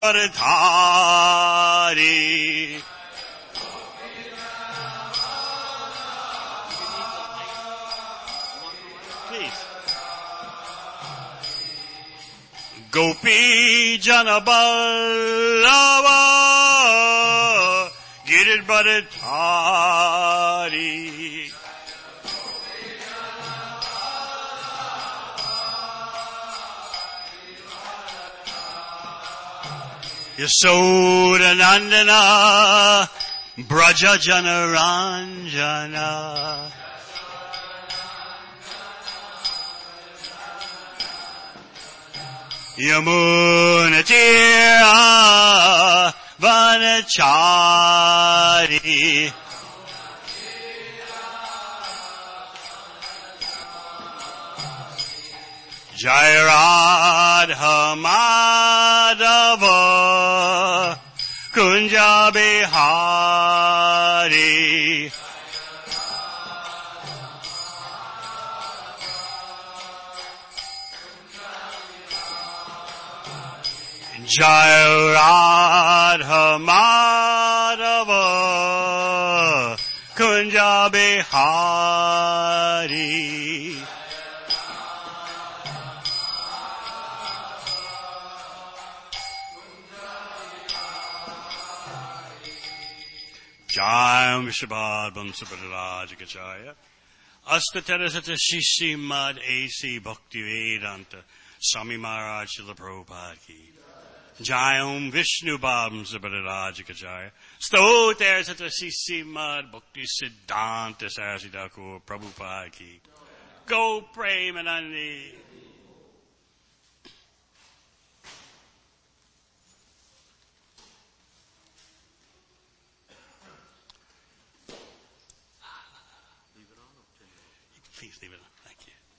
Dhari. Please. Gopi Janaballava Giridharidhari. Yasoda Nandana Braja Janaranjana. Yamuna Tira Vanachari. Jai Radha Madhava Kunja Bihari. Jai Radha Madhava Kunja Bihari. Jayam Vishabhadvam Subhadrajagacharya Astatarasata Shishi Mad A.C. Bhakti Vedanta Swami Maharaj Srila Prabhupada Ki Jayam Vishnu Bhavam Subhadrajagacharya Stotarasata Shishi Mad Bhakti Siddhanta Saraswati Thakur Prabhupada Ki Go Premanandi. Please leave it on. Thank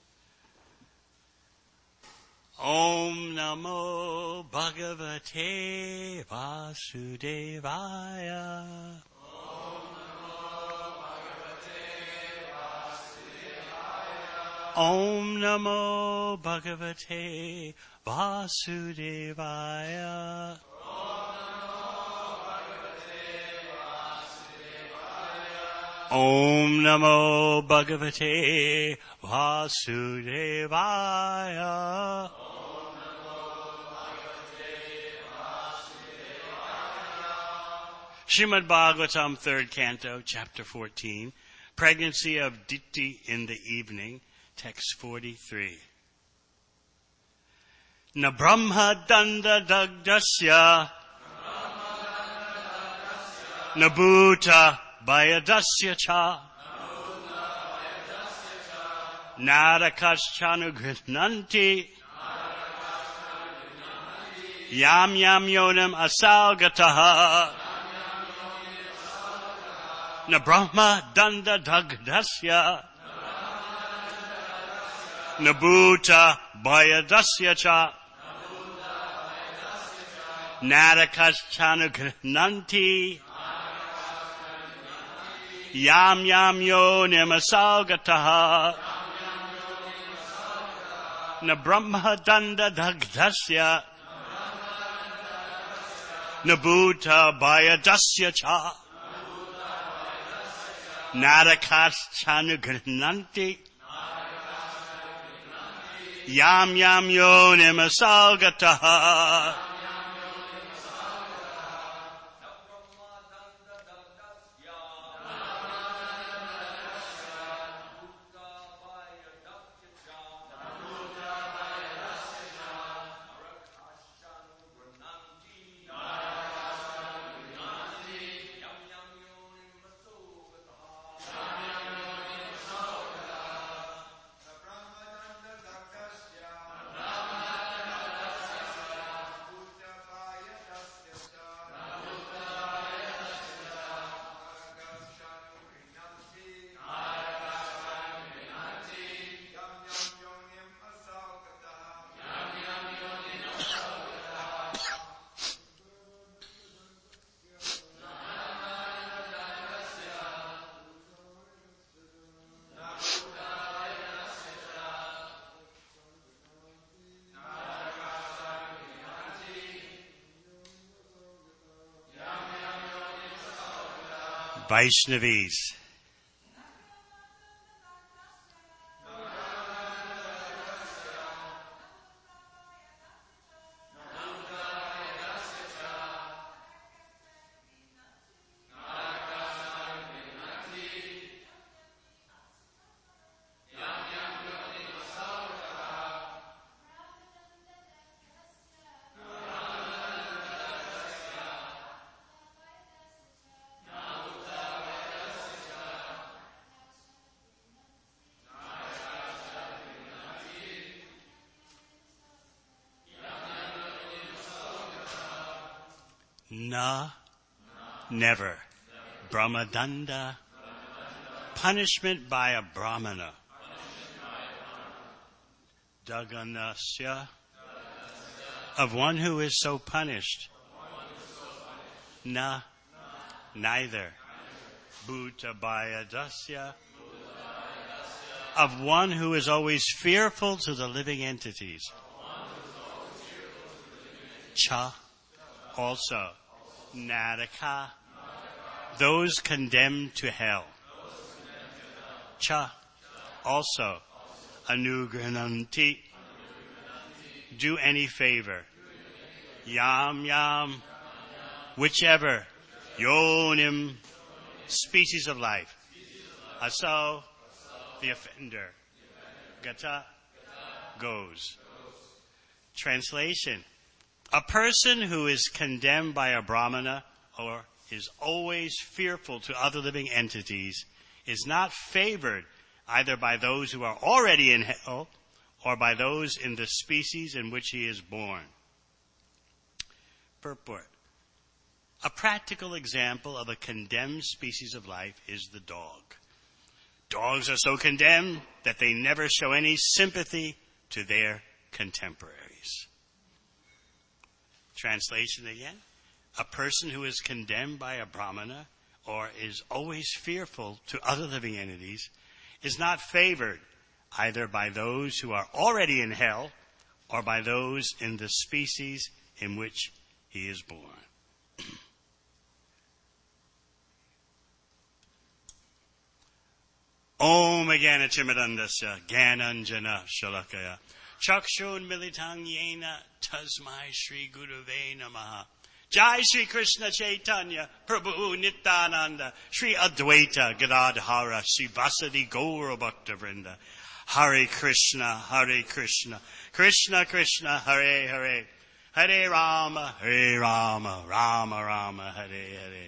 you. Om Namo Bhagavate Vasudevaya. Om Namo Bhagavate Vasudevaya. Om Namo Bhagavate Vasudevaya. Srimad Bhagavatam, 3rd Canto, Chapter 14, Pregnancy of Diti in the Evening, Text 43. Na Brahma Danda Dagdasya Na Bhuta Bayadasya Cha Narakaschanu Grinanti Yam Yam Yonam Asalgataha Na Brahma Danda Dagdasya Na Bhuta Bayadasya Cha Narakaschanu Grinanti Yam Yam Yonim Asalgataha Na Brahma Danda Dagdasya Na Bhuta Bayadasya Cha Narakaschanu Grinanti Yam Yam Yonim Asalgataha Vaishnavis. Na, never. Brahmadanda, punishment by a brahmana. Daganasya, of one who is so punished. Na, neither. Bhutabhayadasya, of one who is always fearful to the living entities. Cha, also. Naraka, those condemned to hell. Cha, also. Anugrananti, do any favor. Yam yam, whichever. Yonim, species of life. Aso, the offender. Gata, goes. Translation. A person who is condemned by a brahmana or is always fearful to other living entities is not favored either by those who are already in hell or by those in the species in which he is born. Purport. A practical example of a condemned species of life is the dog. Dogs are so condemned that they never show any sympathy to their contemporaries. Translation again. A person who is condemned by a brahmana or is always fearful to other living entities is not favored either by those who are already in hell or by those in the species in which he is born. Om Agana Chimadandasya Gananjana Shalakaya Chakshun Militang Yena Tasmai Shri Guruve Namaha Jai Shri Krishna Chaitanya Prabhu Nityananda Shri Advaita Gadadhara Shri Vasadi Gaura Bhakta Vrinda Hare Krishna Krishna Krishna Hare Hare Hare Rama Rama Rama Hare Hare.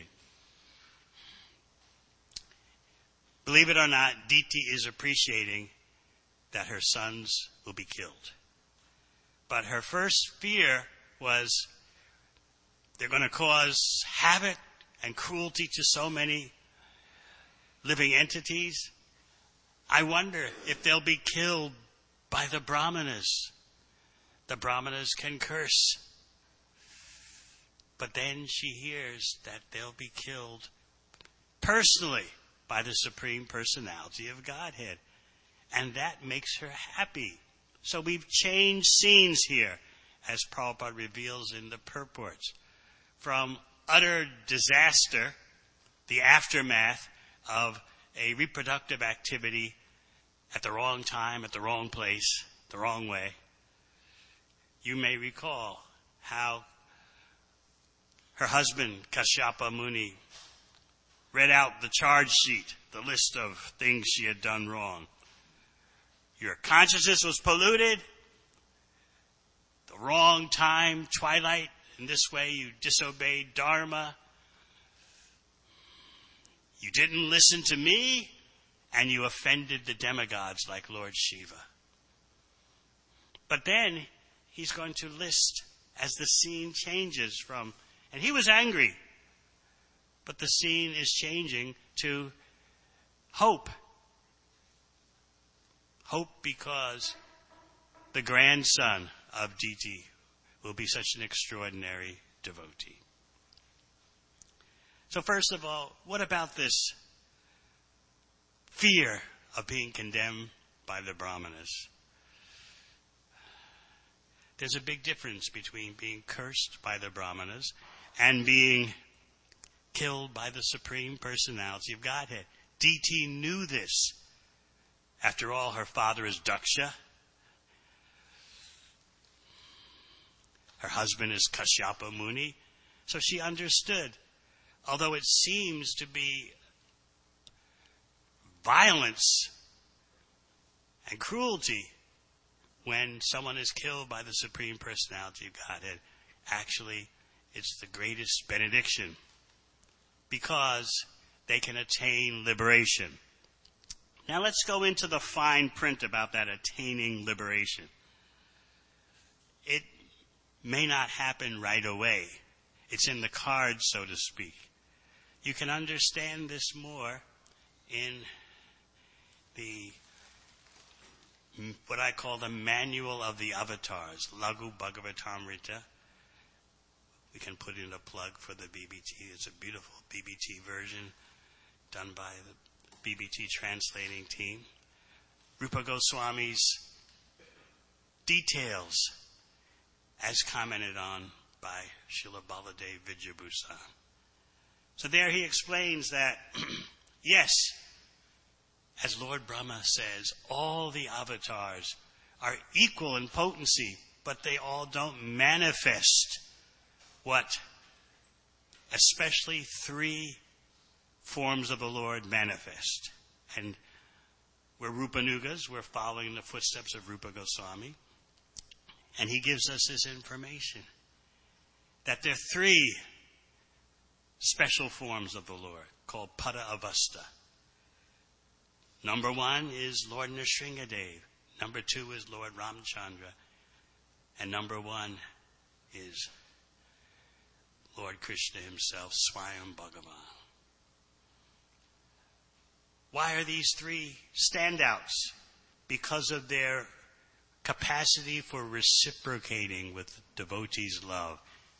Believe it or not, Diti is appreciating that her sons will be killed. But her first fear was they're going to cause havoc and cruelty to so many living entities. I wonder if they'll be killed by the brahmanas. The brahmanas can curse. But then she hears that they'll be killed personally by the Supreme Personality of Godhead. And that makes her happy. So we've changed scenes here, as Prabhupada reveals in the purports. From utter disaster, the aftermath of a reproductive activity at the wrong time, at the wrong place, the wrong way. You may recall how her husband, Kashyapa Muni, read out the charge sheet, the list of things she had done wrong. Your consciousness was polluted, the wrong time, twilight, in this way you disobeyed Dharma, you didn't listen to me, and you offended the demigods like Lord Shiva. But then he's going to list as the scene changes from, and he was angry, but the scene is changing to hope. Hope because the grandson of Diti will be such an extraordinary devotee. So first of all, what about this fear of being condemned by the brahmanas? There's a big difference between being cursed by the brahmanas and being killed by the Supreme Personality of Godhead. DT knew this. After all, her father is Daksha. Her husband is Kashyapa Muni. So she understood. Although it seems to be violence and cruelty when someone is killed by the Supreme Personality of Godhead, actually it's the greatest benediction because they can attain liberation. Now let's go into the fine print about that attaining liberation. It may not happen right away. It's in the cards, so to speak. You can understand this more in the what I call the Manual of the Avatars, Laghu Bhagavatamrita. We can put in a plug for the BBT. It's a beautiful BBT version done by the BBT translating team. Rupa Goswami's details as commented on by Srila Baladev Vidyabhusan. So there he explains that, yes, as Lord Brahma says, all the avatars are equal in potency, but they all don't manifest what especially 3 forms of the Lord manifest. And we're Rupanugas, we're following the footsteps of Rupa Goswami. And he gives us this information, that there are 3 special forms of the Lord called Pada Avasta. Number 1 is Lord Nrsingadev. Number 2 is Lord Ramchandra. And number 1 is Lord Krishna himself, Swayam Bhagavan. Why are these 3 standouts? Because of their capacity for reciprocating with devotees' love.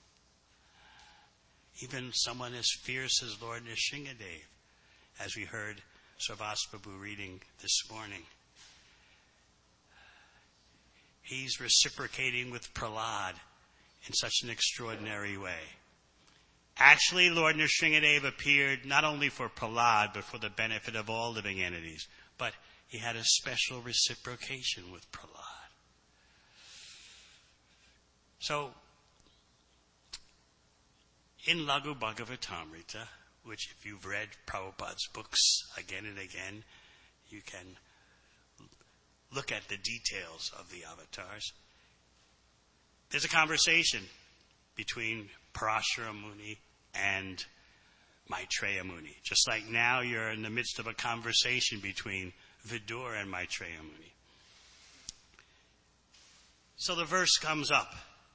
Even someone as fierce as Lord Nrsingadev, as we heard Sarvasprabhu reading this morning. He's reciprocating with Prahlad in such an extraordinary way. Actually, Lord Nrsingadev appeared not only for Prahlad, but for the benefit of all living entities. But he had a special reciprocation with Prahlad. So, in Laghu Bhagavatamrita, which if you've read Prabhupada's books again and again, you can look at the details of the avatars. There's a conversation between Parashara Muni and Maitreya Muni. Just like now you're in the midst of a conversation between Vidur and Maitreya Muni. So the verse comes up,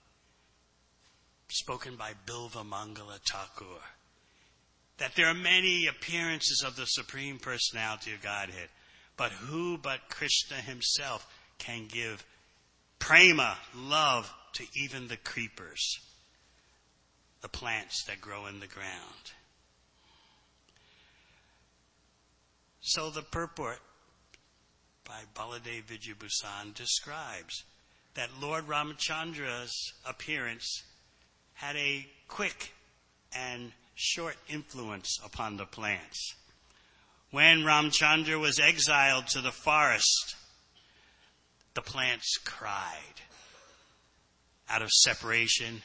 spoken by Bilva Mangala Thakur, that there are many appearances of the Supreme Personality of Godhead, but who but Krishna himself can give prema, love, to even the creepers, the plants that grow in the ground. So the purport by Baladev Vidyabhusan describes that Lord Ramachandra's appearance had a quick and short influence upon the plants. When Ramchandra was exiled to the forest, the plants cried out of separation.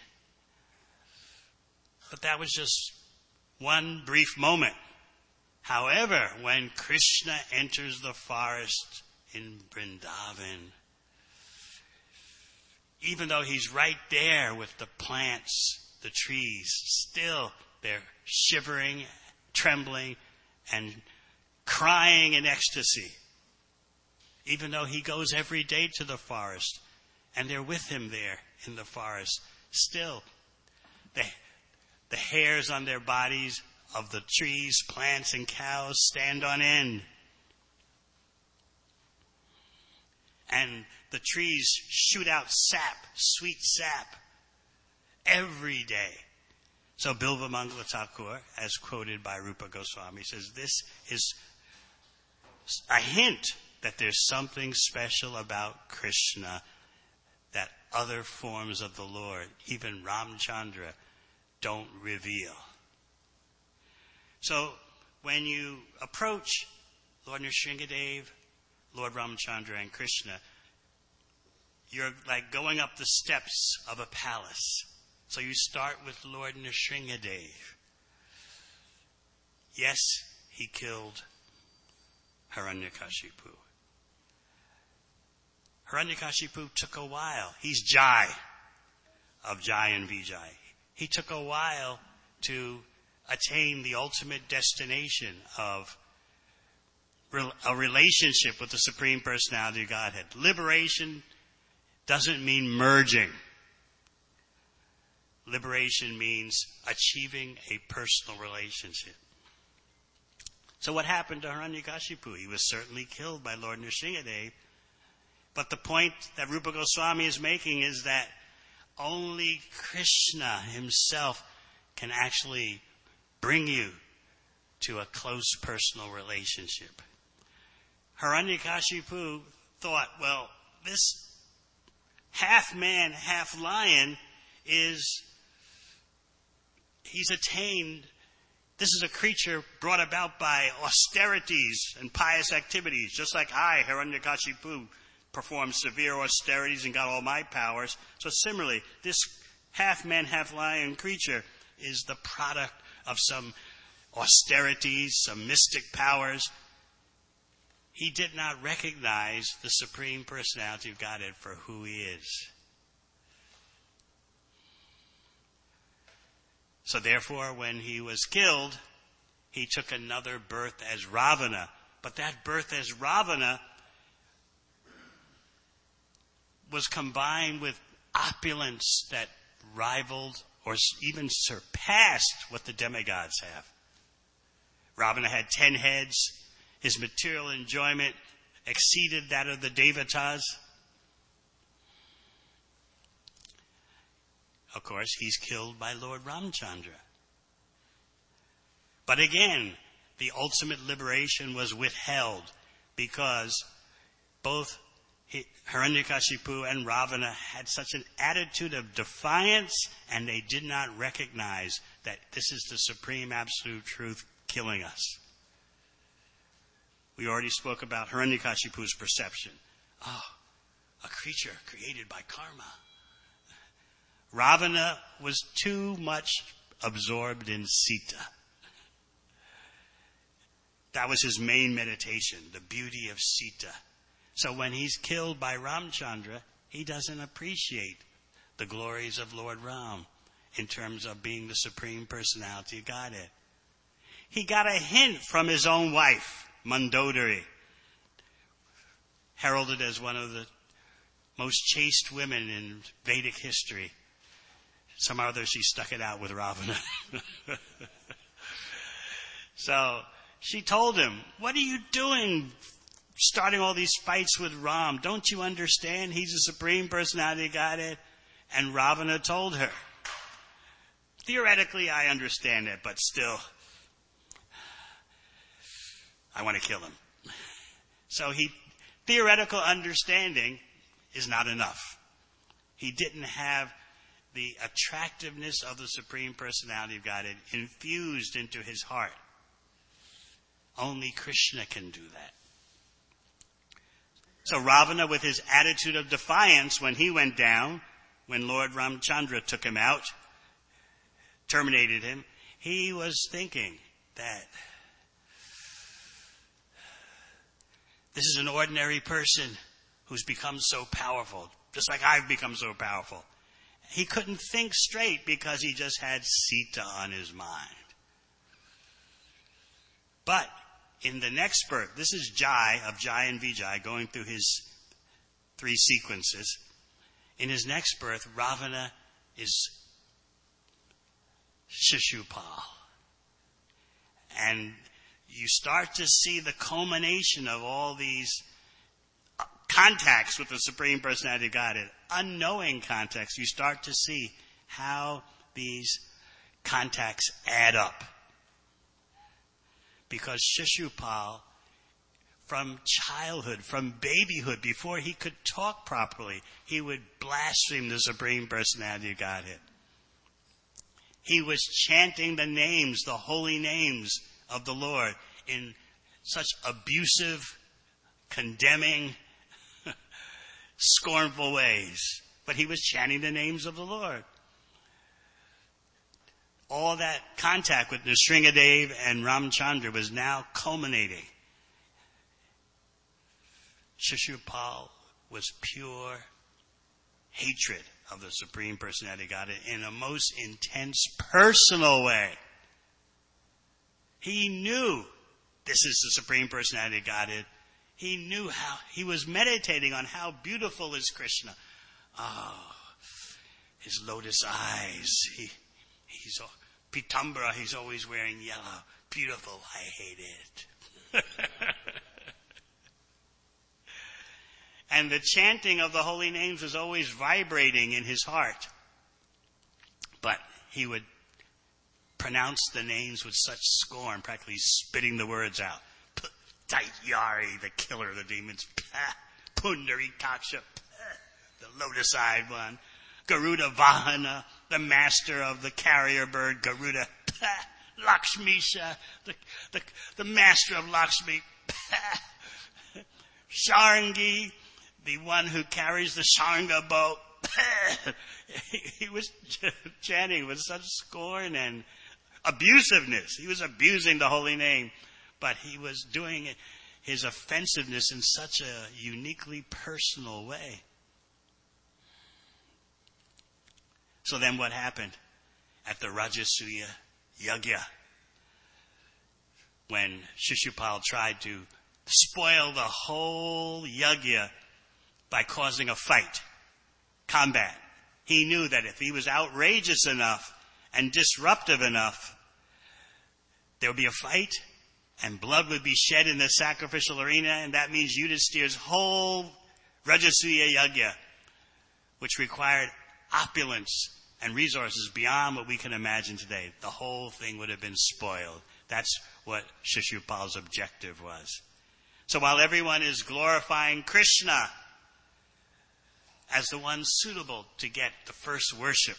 But that was just one brief moment. However, when Krishna enters the forest in Vrindavan, even though he's right there with the plants, the trees, still they're shivering, trembling, and crying in ecstasy. Even though he goes every day to the forest, and they're with him there in the forest, still the hairs on their bodies of the trees, plants, and cows stand on end. And the trees shoot out sap, sweet sap, every day. So Bilva Mangala Thakur, as quoted by Rupa Goswami, says this is a hint that there's something special about Krishna that other forms of the Lord, even Ramchandra, don't reveal. So when you approach Lord Nrsingadev, Lord Ramchandra, and Krishna, you're like going up the steps of a palace. So you start with Lord Nrsingadev. Yes, he killed Hiranyakashipu. Hiranyakashipu took a while. He's Jai of Jai and Vijay. He took a while to attain the ultimate destination of a relationship with the Supreme Personality of Godhead. Liberation doesn't mean merging. Liberation means achieving a personal relationship. So what happened to Hiranyakashipu? He was certainly killed by Lord Nrsingadev. But the point that Rupa Goswami is making is that only Krishna himself can actually bring you to a close personal relationship. Hiranyakashipu thought, well, this half man, half lion he's attained, this is a creature brought about by austerities and pious activities, just like I, Hiranyakashipu, performed severe austerities and got all my powers. So similarly, this half man, half lion creature is the product of some austerities, some mystic powers. He did not recognize the Supreme Personality of Godhead for who he is. So therefore, when he was killed, he took another birth as Ravana. But that birth as Ravana was combined with opulence that rivaled or even surpassed what the demigods have. Ravana had 10 heads. His material enjoyment exceeded that of the Devatas. Of course, he's killed by Lord Ramchandra. But again, the ultimate liberation was withheld because both Hiranyakashipu and Ravana had such an attitude of defiance, and they did not recognize that this is the supreme absolute truth killing us. We already spoke about Hiranyakashipu's perception. Oh, a creature created by karma. Ravana was too much absorbed in Sita. That was his main meditation, the beauty of Sita. So when he's killed by Ramchandra, he doesn't appreciate the glories of Lord Ram in terms of being the Supreme Personality of Godhead. He got a hint from his own wife, Mandodari, heralded as one of the most chaste women in Vedic history. Somehow or other she stuck it out with Ravana. So she told him, "What are you doing starting all these fights with Ram? Don't you understand? He's the Supreme Personality of Godhead." And Ravana told her, "Theoretically, I understand it, but still, I want to kill him." So theoretical understanding is not enough. He didn't have the attractiveness of the Supreme Personality of Godhead infused into his heart. Only Krishna can do that. So Ravana, with his attitude of defiance when he went down, when Lord Ramchandra took him out, terminated him, he was thinking that this is an ordinary person who's become so powerful, just like I've become so powerful. He couldn't think straight because he just had Sita on his mind. But in the next birth, this is Jai of Jai and Vijay going through his 3 sequences. In his next birth, Ravana is Shishupal. And you start to see the culmination of all these contacts with the Supreme Personality of Godhead, unknowing contacts. You start to see how these contacts add up. Because Shishupal, from childhood, from babyhood, before he could talk properly, he would blaspheme the Supreme Personality of Godhead. He was chanting the names, the holy names of the Lord in such abusive, condemning, scornful ways. But he was chanting the names of the Lord. All that contact with Nrsingadev and Ramchandra was now culminating. Shishupal was pure hatred of the Supreme Personality of Godhead in a most intense personal way. He knew this is the Supreme Personality of Godhead. He knew how, he was meditating on how beautiful is Krishna. Oh, his lotus eyes. He's Pitambara, he's always wearing yellow. Beautiful, I hate it. And the chanting of the holy names was always vibrating in his heart. But he would pronounce the names with such scorn, practically spitting the words out. Daityari, the killer of the demons. Pundarikaksha, the lotus-eyed one. Garuda Vahana, the master of the carrier bird, Garuda. Lakshmisha, the master of Lakshmi. Sharangi, the one who carries the Sharanga bow. He was chanting with such scorn and abusiveness. He was abusing the holy name, but he was doing his offensiveness in such a uniquely personal way. So then what happened at the Rajasuya Yagya? When Shishupal tried to spoil the whole yagya by causing a fight, combat. He knew that if he was outrageous enough and disruptive enough, there would be a fight and blood would be shed in the sacrificial arena, and that means Yudhisthira's whole Rajasuya Yagya, which required opulence and resources beyond what we can imagine today. The whole thing would have been spoiled. That's what Shishupal's objective was. So while everyone is glorifying Krishna as the one suitable to get the first worship,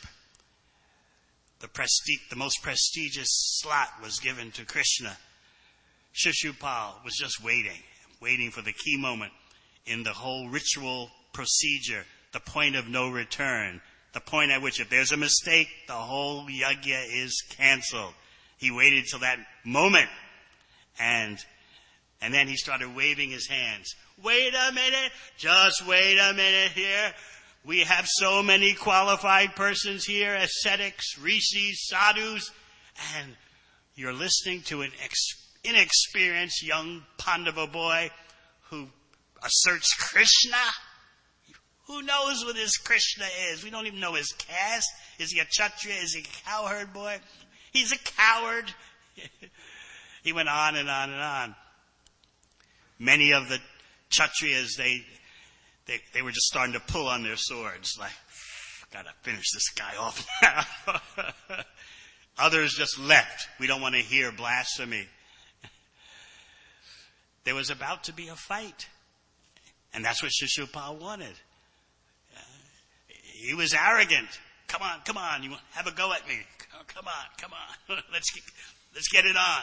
the most prestigious slot was given to Krishna. Shishupal was just waiting for the key moment in the whole ritual procedure, the point of no return, the point at which if there's a mistake, the whole yagya is canceled. He waited till that moment, and then he started waving his hands. Wait a minute, just wait a minute here. We have so many qualified persons here, ascetics, rishis, sadhus, and you're listening to an inexperienced young Pandava boy who asserts Krishna. Who knows what this Krishna is? We don't even know his caste. Is he a Kshatriya? Is he a cowherd boy? He's a coward. He went on and on and on. Many of the Kshatriyas, they were just starting to pull on their swords, like, gotta finish this guy off now. Others just left. We don't want to hear blasphemy. There was about to be a fight. And that's what Shishupal wanted. He was arrogant. Come on, you have a go at me. Come on. Let's get it on.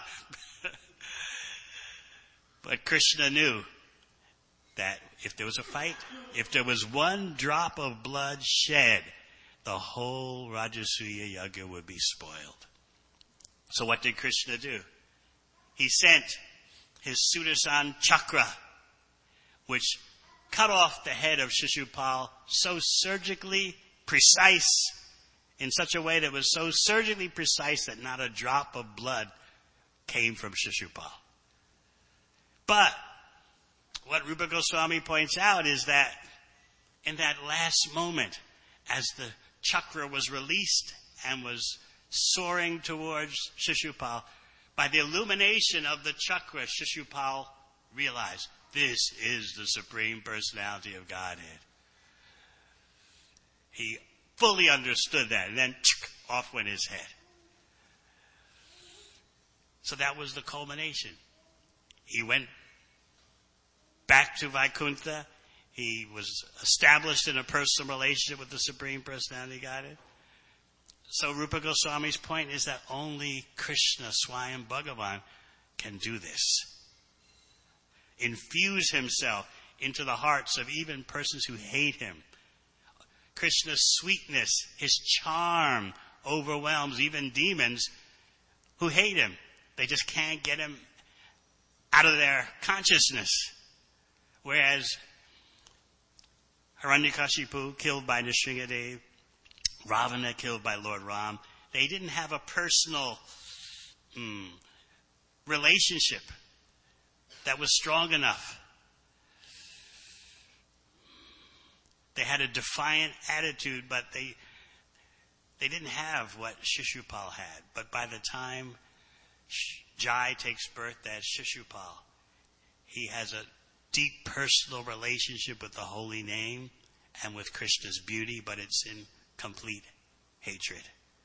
But Krishna knew that if there was a fight, if there was one drop of blood shed, the whole Rajasuya Yagya would be spoiled. So what did Krishna do? He sent his Sudarshan Chakra, which cut off the head of Shishupal so surgically precise, in such a way that was so surgically precise that not a drop of blood came from Shishupal. But what Rupa Goswami points out is that in that last moment, as the chakra was released and was soaring towards Shishupal, by the illumination of the chakra, Shishupal realized, this is the Supreme Personality of Godhead. He fully understood that, and then off went his head. So that was the culmination. He went back to Vaikuntha. He was established in a personal relationship with the Supreme Personality of Godhead. So Rupa Goswami's point is that only Krishna, Swayam Bhagavan, can do this. Infuse himself into the hearts of even persons who hate him. Krishna's sweetness, his charm overwhelms even demons who hate him. They just can't get him out of their consciousness. Whereas Hiranyakashipu killed by Nrsingadev, Ravana killed by Lord Ram, they didn't have a personal relationship that was strong enough. They had a defiant attitude, but they didn't have what Shishupal had. But by the time Jai takes birth as Shishupal, he has a deep personal relationship with the holy name and with Krishna's beauty, but it's in complete hatred.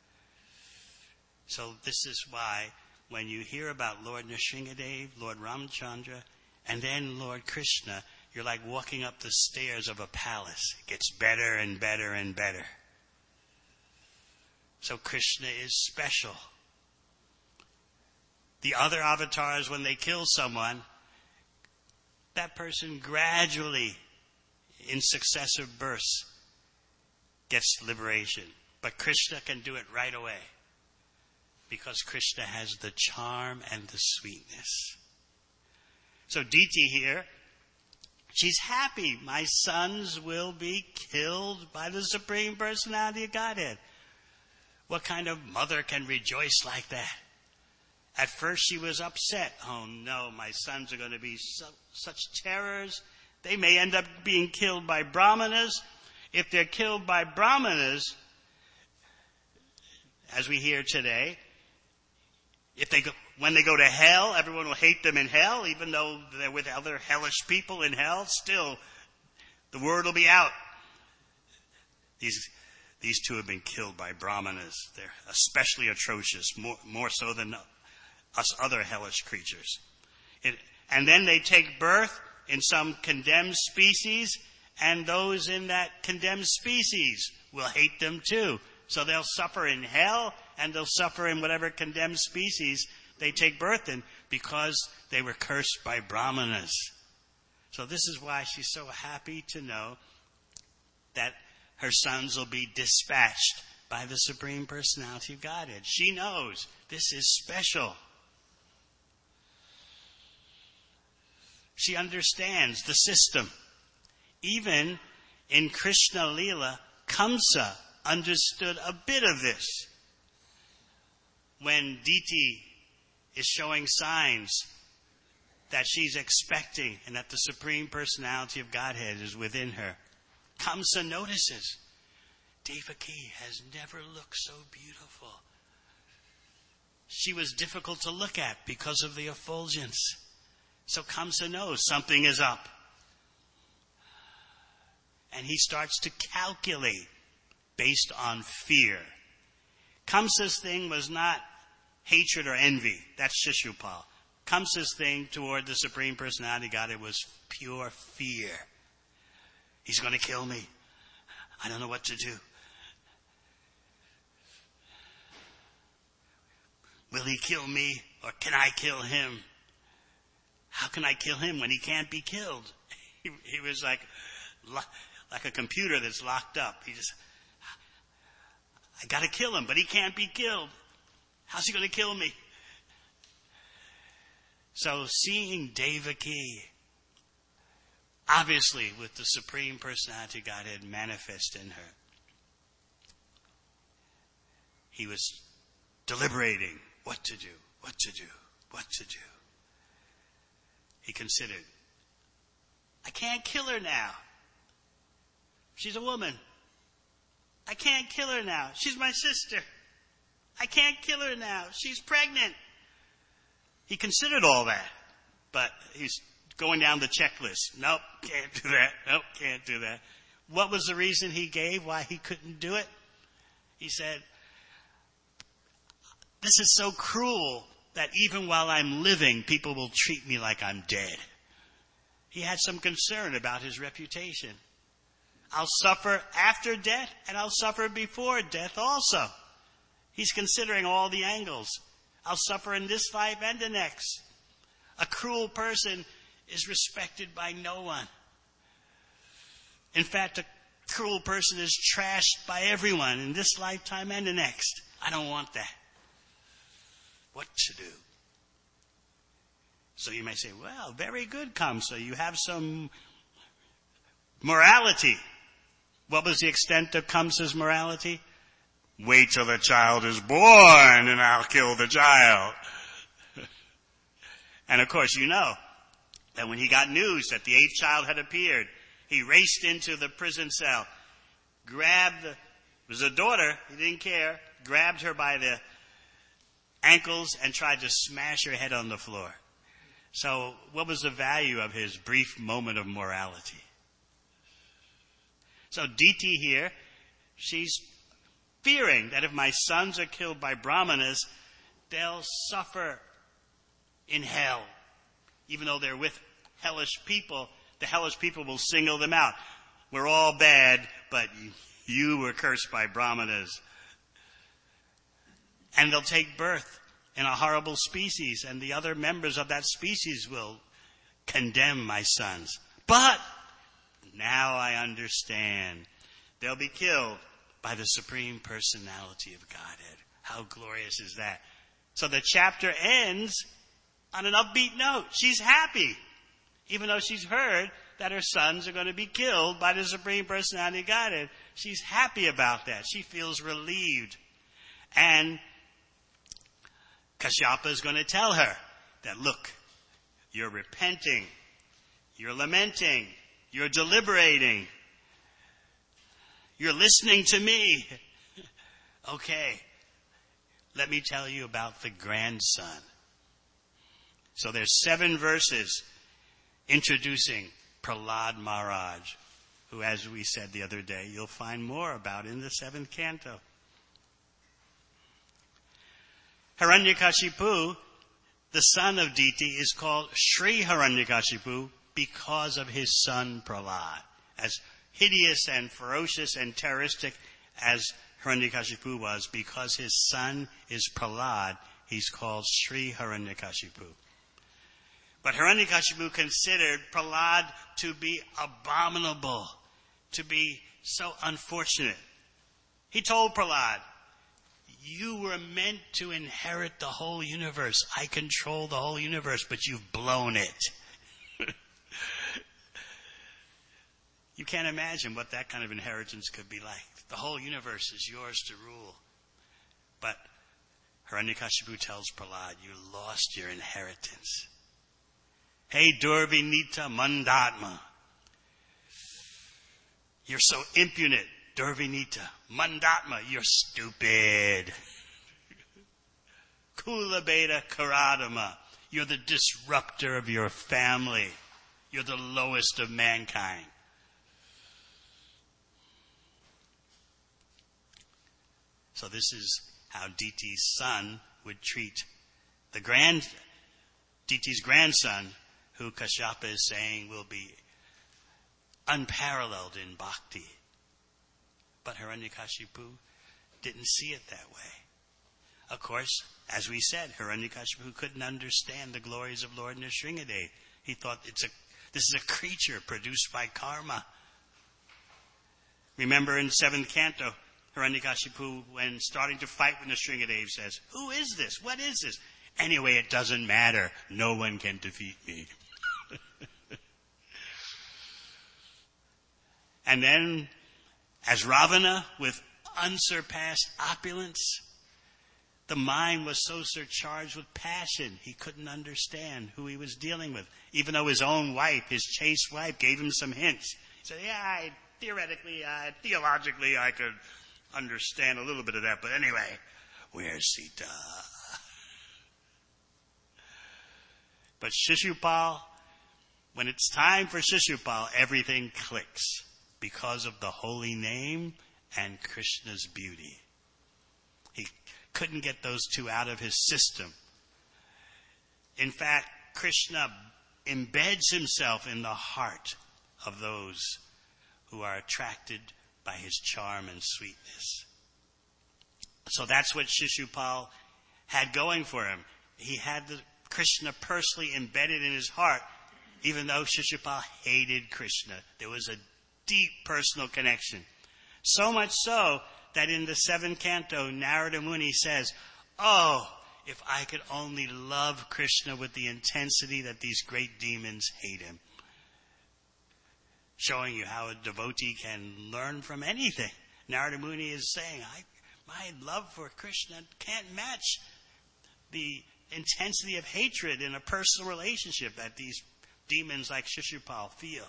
So this is why when you hear about Lord Nrsingadev, Lord Ramchandra, and then Lord Krishna, you're like walking up the stairs of a palace. It gets better and better and better. So Krishna is special. The other avatars, when they kill someone, that person gradually, in successive births, gets liberation. But Krishna can do it right away, because Krishna has the charm and the sweetness. So Diti here, she's happy. My sons will be killed by the Supreme Personality of Godhead. What kind of mother can rejoice like that? At first she was upset. Oh no, my sons are going to be such terrors. They may end up being killed by brahmanas. If they're killed by brahmanas, as we hear today, when they go to hell, everyone will hate them in hell, even though they're with other hellish people in hell. Still, the word will be out. These two have been killed by brahmanas. They're especially atrocious, more so than us other hellish creatures. And then they take birth in some condemned species, and those in that condemned species will hate them too. So they'll suffer in hell, and they'll suffer in whatever condemned species they take birth in, because they were cursed by brahmanas. So this is why she's so happy to know that her sons will be dispatched by the Supreme Personality of Godhead. She knows this is special. She understands the system. Even in Krishna Leela, Kamsa understood a bit of this. When Diti is showing signs that she's expecting and that the Supreme Personality of Godhead is within her, Kamsa notices, Devaki has never looked so beautiful. She was difficult to look at because of the effulgence. So Kamsa knows something is up. And he starts to calculate based on fear. Kamsa's thing was not hatred or envy. That's Shishupal. Kamsa's thing toward the Supreme Personality of Godhead was pure fear. He's going to kill me. I don't know what to do. Will he kill me, or can I kill him? How can I kill him when he can't be killed? He was like a computer that's locked up. I got to kill him, but he can't be killed. How's he going to kill me? So seeing Devaki, obviously with the Supreme Personality of Godhead manifest in her, he was deliberating what to do. He considered, I can't kill her now. She's a woman. I can't kill her now. She's my sister. I can't kill her now. She's pregnant. He considered all that, but he's going down the checklist. Nope, can't do that. Nope, can't do that. What was the reason he gave why he couldn't do it? He said, this is so cruel that even while I'm living, people will treat me like I'm dead. He had some concern about his reputation. I'll suffer after death, and I'll suffer before death also. He's considering all the angles. I'll suffer in this life and the next. A cruel person is respected by no one. In fact, a cruel person is trashed by everyone in this lifetime and the next. I don't want that. What to do? So you may say, well, very good, Kamsa. You have some morality. What was the extent of Kamsa's morality? Wait till the child is born and I'll kill the child. And of course you know that when he got news that the 8th child had appeared, he raced into the prison cell, it was a daughter, he didn't care, grabbed her by the ankles and tried to smash her head on the floor. So what was the value of his brief moment of morality? So Diti here, she's fearing that if my sons are killed by Brahmanas, they'll suffer in hell. Even though they're with hellish people, the hellish people will single them out. We're all bad, but you were cursed by Brahmanas. And they'll take birth in a horrible species, and the other members of that species will condemn my sons. But now I understand. They'll be killed by the Supreme Personality of Godhead. How glorious is that? So the chapter ends on an upbeat note. She's happy, even though she's heard that her sons are going to be killed by the Supreme Personality of Godhead. She's happy about that. She feels relieved. And Kashyapa is going to tell her that, look, you're repenting, you're lamenting, you're deliberating, you're listening to me. Okay, let me tell you about the grandson. So there's 7 verses introducing Prahlad Maharaj, who, as we said the other day, you'll find more about in the 7th canto. Hiranyakashipu, the son of Diti, is called Sri Hiranyakashipu because of his son Prahlad. As hideous and ferocious and terroristic as Hiranyakashipu was, because his son is Prahlad, he's called Sri Hiranyakashipu. But Hiranyakashipu considered Prahlad to be abominable, to be so unfortunate. He told Prahlad, you were meant to inherit the whole universe. I control the whole universe, but you've blown it. You can't imagine what that kind of inheritance could be like. The whole universe is yours to rule. But Hiranyakashipu tells Prahlad, you lost your inheritance. Hey, Durvinita Mandatma. You're so impudent. Durvinita Mandatma, you're stupid. Kulabeta Karadama, you're the disruptor of your family. You're the lowest of mankind. So this is how Diti's son would treat Diti's grandson, who Kashyapa is saying will be unparalleled in bhakti. But Hiranyakashipu didn't see it that way. Of course, as we said, Hiranyakashipu couldn't understand the glories of Lord Nrsingadev. He thought this is a creature produced by karma. Remember in 7th canto, Hiranyakashipu, when starting to fight with Nrsingadev, says, who is this? What is this? Anyway, it doesn't matter. No one can defeat me. And then, as Ravana, with unsurpassed opulence, the mind was so surcharged with passion, he couldn't understand who he was dealing with. Even though his own wife, his chaste wife, gave him some hints. He said, theologically, I could understand a little bit of that. But anyway, where's Sita? But Shishupal, when it's time for Shishupal, everything clicks because of the holy name and Krishna's beauty. He couldn't get those two out of his system. In fact, Krishna embeds himself in the heart of those who are attracted by his charm and sweetness. So that's what Shishupal had going for him. He had the Krishna personally embedded in his heart, even though Shishupal hated Krishna. There was a deep personal connection. So much so that in the 7th canto, Narada Muni says, "Oh, if I could only love Krishna with the intensity that these great demons hate him." Showing you how a devotee can learn from anything. Narada Muni is saying, my love for Krishna can't match the intensity of hatred in a personal relationship that these demons like Shishupal feel.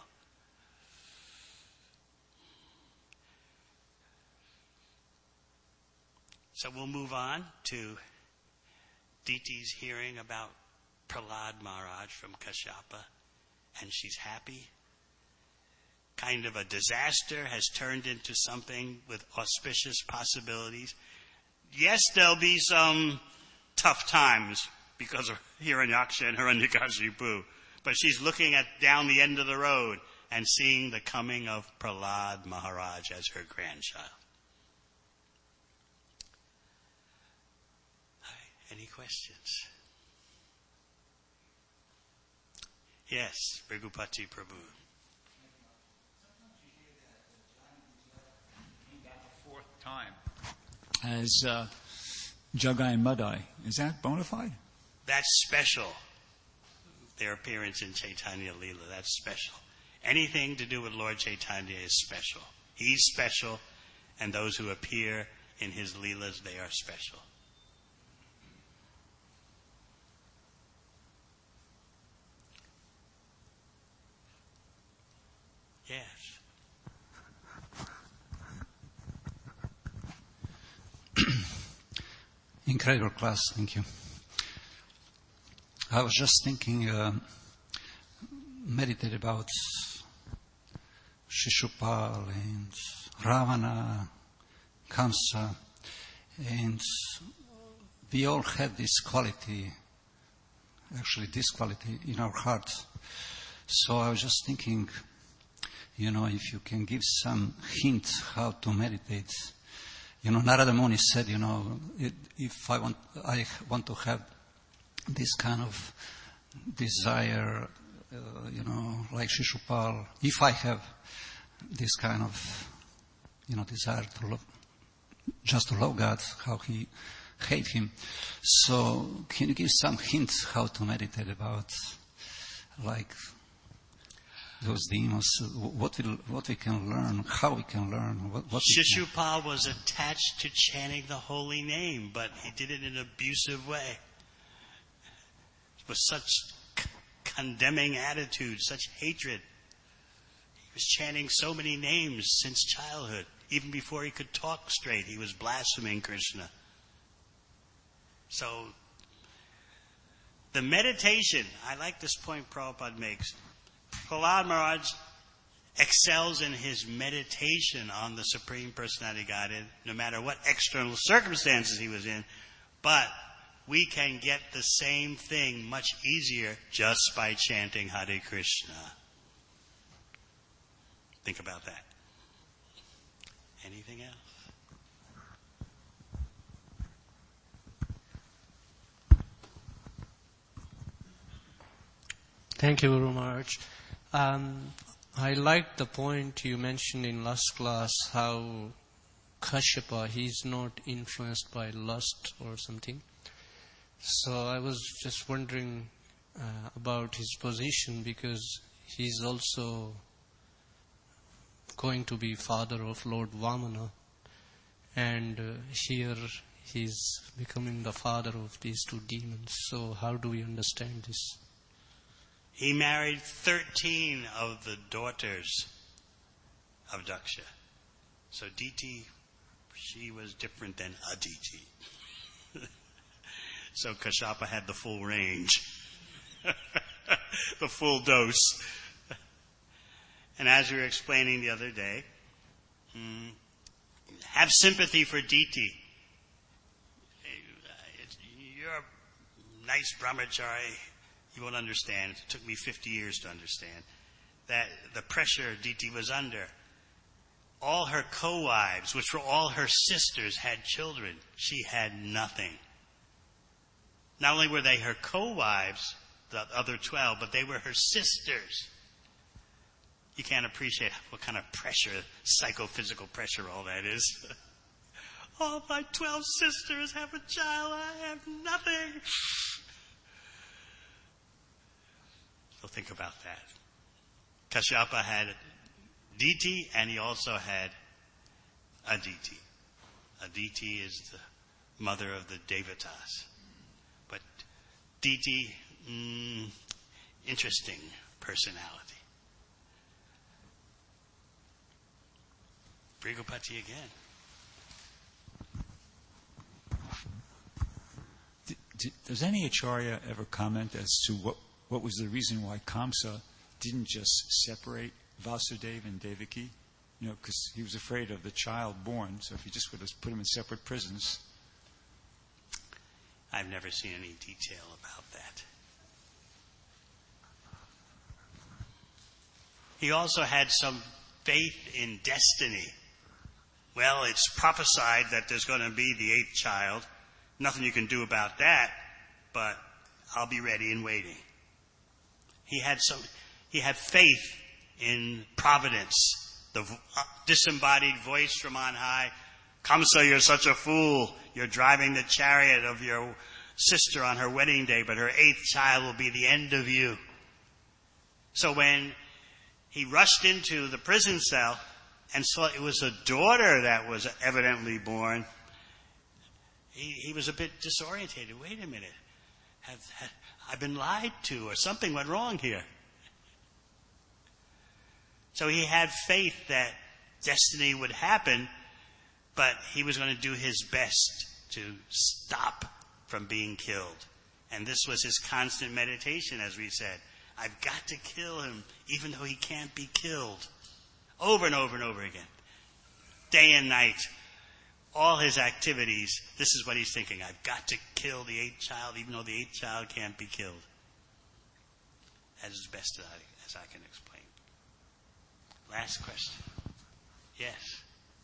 So we'll move on to Diti's hearing about Prahlad Maharaj from Kashyapa, and she's happy. Kind of a disaster has turned into something with auspicious possibilities. Yes, there'll be some tough times because of Hiranyaksha and Hiranyakashipu, but she's looking down the end of the road and seeing the coming of Prahlad Maharaj as her grandchild. Any questions? Yes, Bhrigupati Prabhu. Time as Jagai and Madai. Is that bona fide? That's special. Their appearance in Chaitanya Leela, that's special. Anything to do with Lord Chaitanya is special. He's special, and those who appear in his Leelas, they are special. Yes. Incredible class, thank you. I was just thinking, meditate about Shishupal and Ravana, Kamsa, and we all have this quality, actually this quality in our hearts. So I was just thinking, if you can give some hint how to meditate. Narada Muni said, if I want to have this kind of desire, like Shishupal, if I have this kind of, desire to love, just to love God, how he hate him. So can you give some hints how to meditate about, like, those demons, what we can learn, how we can learn. Shishupal was attached to chanting the holy name, but he did it in an abusive way. With such condemning attitude, such hatred. He was chanting so many names since childhood. Even before he could talk straight, he was blaspheming Krishna. So, the meditation, I like this point Prabhupada makes. Prahlad Maharaj excels in his meditation on the Supreme Personality of Godhead, no matter what external circumstances he was in. But we can get the same thing much easier just by chanting Hare Krishna. Think about that. Anything else? Thank you, Guru Maharaj. I liked the point you mentioned in last class, how Kashyapa, he's not influenced by lust or something. So I was just wondering about his position, because he's also going to be father of Lord Vamana, and here he's becoming the father of these two demons. So how do we understand this? He married 13 of the daughters of Daksha. So Diti, she was different than Aditi. So Kashyapa had the full range, the full dose. And as we were explaining the other day, have sympathy for Diti. You're a nice brahmachari. You won't understand. It took me 50 years to understand that the pressure Diti was under. All her co-wives, which were all her sisters, had children. She had nothing. Not only were they her co-wives, the other 12, but they were her sisters. You can't appreciate what kind of pressure, psychophysical pressure all that is. All my 12 sisters have a child, I have nothing. So think about that. Kashyapa had Diti, and he also had Aditi. Aditi is the mother of the Devatas. But Diti, interesting personality. Brigupati again. Does any Acharya ever comment as to what was the reason why Kamsa didn't just separate Vasudeva and Devaki? Because he was afraid of the child born, so if he just would have put him in separate prisons. I've never seen any detail about that. He also had some faith in destiny. Well, it's prophesied that there's going to be the 8th child. Nothing you can do about that, but I'll be ready and waiting. He had faith in providence, the disembodied voice from on high. Kamsa, you're such a fool. You're driving the chariot of your sister on her wedding day, but her 8th child will be the end of you. So when he rushed into the prison cell and saw it was a daughter that was evidently born, he was a bit disorientated. Wait a minute. Have I been lied to, or something went wrong here? So he had faith that destiny would happen, but he was going to do his best to stop from being killed. And this was his constant meditation, as we said. I've got to kill him, even though he can't be killed. Over and over and over again. Day and night. All his activities, this is what he's thinking. I've got to kill the 8th child, even though the 8th child can't be killed. As best as I can explain. Last question. Yes.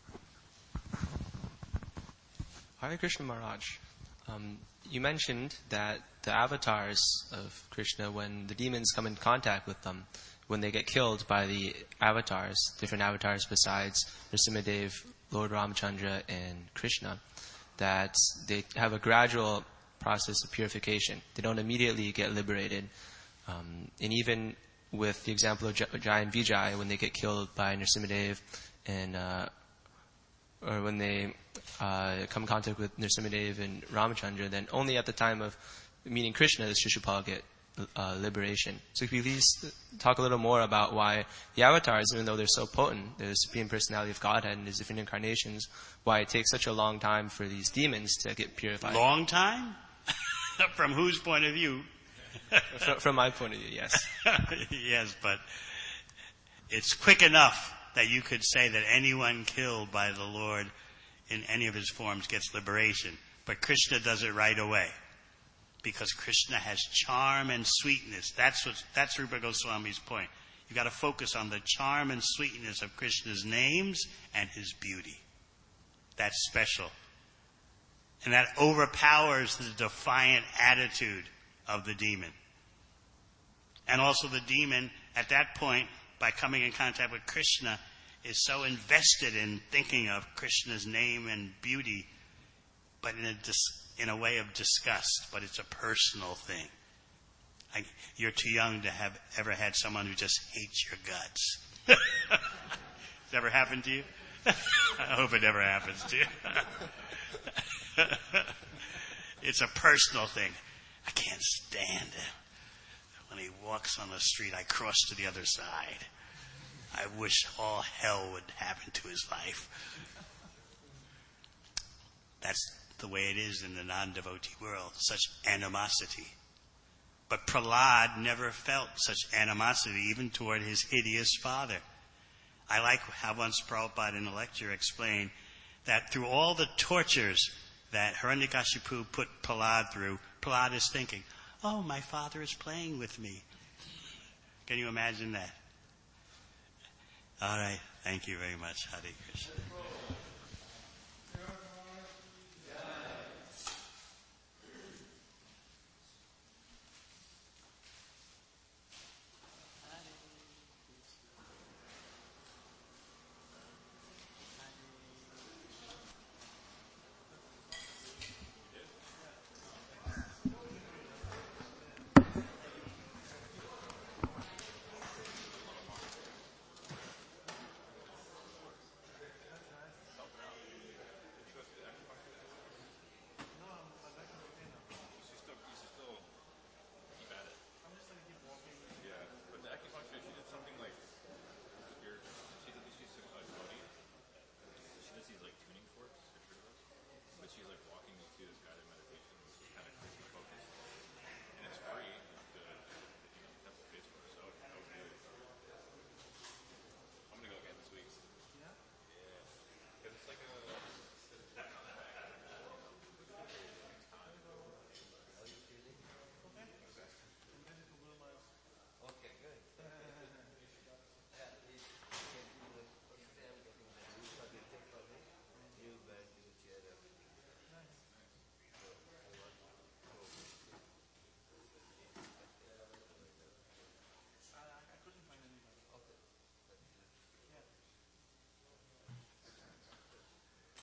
Hare Krishna Maharaj. You mentioned that the avatars of Krishna, when the demons come in contact with them, when they get killed by the avatars, different avatars besides Nrsimhadev, Lord Ramchandra, and Krishna, that they have a gradual process of purification. They don't immediately get liberated. And even with the example of Jai and Vijay, when they get killed by Nrsimhadev, and or when they come in contact with Nrsimhadev and Ramchandra, then only at the time of meeting Krishna does Shishupal get liberation. So could you please talk a little more about why the avatars, even though they're so potent, they're the Supreme Personality of Godhead and there's different incarnations, why it takes such a long time for these demons to get purified? Long time? From whose point of view? From my point of view, yes. Yes, but it's quick enough that you could say that anyone killed by the Lord in any of his forms gets liberation. But Krishna does it right away. Because Krishna has charm and sweetness. That's Rupa Goswami's point. You've got to focus on the charm and sweetness of Krishna's names and his beauty. That's special. And that overpowers the defiant attitude of the demon. And also the demon, at that point, by coming in contact with Krishna, is so invested in thinking of Krishna's name and beauty, but in a way of disgust, but it's a personal thing. You're too young to have ever had someone who just hates your guts. Has it ever happened to you? I hope it never happens to you. It's a personal thing. I can't stand it. When he walks on the street, I cross to the other side. I wish all hell would happen to his life. That's the way it is in the non-devotee world, such animosity. But Prahlad never felt such animosity even toward his hideous father. I like how once Prabhupada in a lecture explained that through all the tortures that Hiranyakashipu put Prahlad through, Prahlad is thinking, oh, my father is playing with me. Can you imagine that? All right. Thank you very much. Hare Krishna.